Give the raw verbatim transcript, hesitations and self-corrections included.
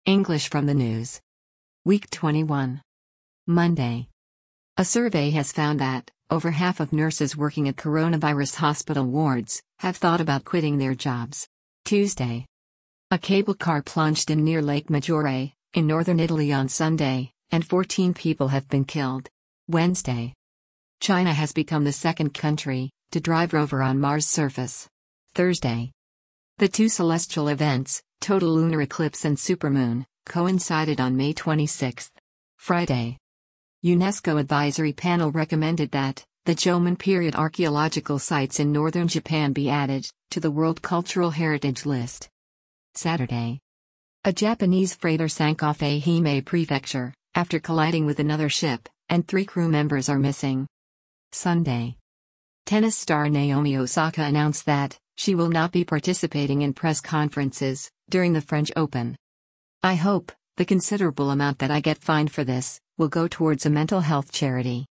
English from the news. Week twenty-one. Monday. A survey has found that over half of nurses working at coronavirus hospital wards have thought about quitting their jobs. Tuesday. A cable car plunged in near Lake Maggiore, in northern Italy on Sunday, and fourteen people have been killed. Wednesday. China has become the second country to drive rover on Mars' surface. Thursday. The two celestial events, total lunar eclipse and supermoon, coincided on May twenty-sixth. Friday. UNESCO Advisory Panel recommended that the Jomon period archaeological sites in northern Japan be added to the World Cultural Heritage List. Saturday. A Japanese freighter sank off Ehime Prefecture after colliding with another ship, and three crew members are missing. Sunday. Tennis star Naomi Osaka announced that she will not be participating in press conferences during the French Open. "I hope the considerable amount that I get fined for this will go towards a mental health charity,"